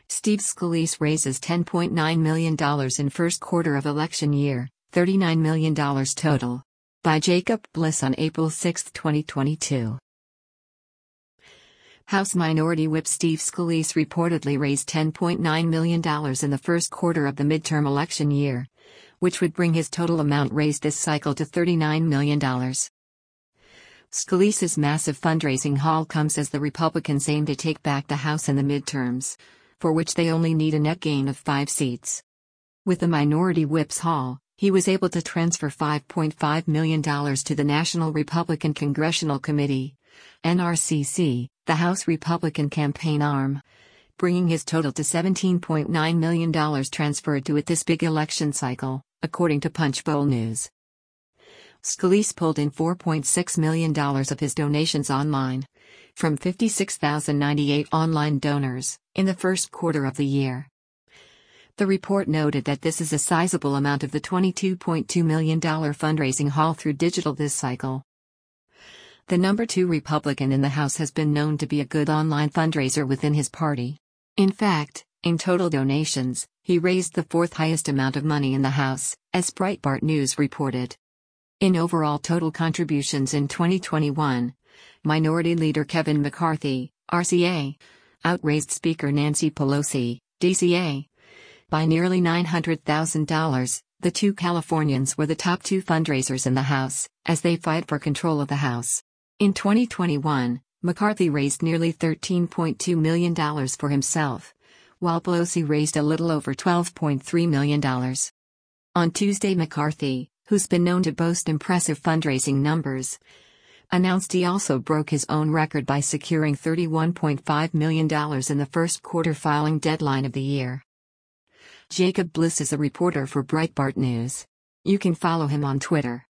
Steve Scalise raises $10.9 million in first quarter of election year, $39 million total. By Jacob Bliss on April 6, 2022. House Minority Whip Steve Scalise reportedly raised $10.9 million in the first quarter of the midterm election year, which would bring his total amount raised this cycle to $39 million. Scalise's massive fundraising haul comes as the Republicans aim to take back the House in the midterms, for which they only need a net gain of 5 seats. With the Minority Whip's haul, he was able to transfer $5.5 million to the National Republican Congressional Committee, NRCC, the House Republican campaign arm, bringing his total to $17.9 million transferred to it this big election cycle, according to Punchbowl News. Scalise pulled in $4.6 million of his donations online, from 56,098 online donors, in the first quarter of the year. The report noted that this is a sizable amount of the $22.2 million fundraising haul through digital this cycle. The number 2 Republican in the House has been known to be a good online fundraiser within his party. In fact, in total donations, he raised the 4th highest amount of money in the House, as Breitbart News reported. In overall total contributions in 2021, Minority Leader Kevin McCarthy, RCA, outraised Speaker Nancy Pelosi, DCA, by nearly $900,000. The 2 Californians were the top 2 fundraisers in the House, as they fight for control of the House. In 2021, McCarthy raised nearly $13.2 million for himself, while Pelosi raised a little over $12.3 million. On Tuesday, McCarthy, who's been known to boast impressive fundraising numbers, announced he also broke his own record by securing $31.5 million in the first quarter filing deadline of the year. Jacob Bliss is a reporter for Breitbart News. You can follow him on Twitter.